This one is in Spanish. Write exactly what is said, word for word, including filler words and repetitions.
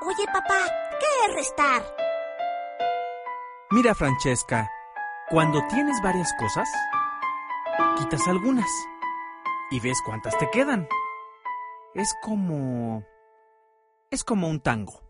Oye, papá, ¿qué es restar? Mira, Francesca, cuando tienes varias cosas, quitas algunas y ves cuántas te quedan. Es como... es como un tango.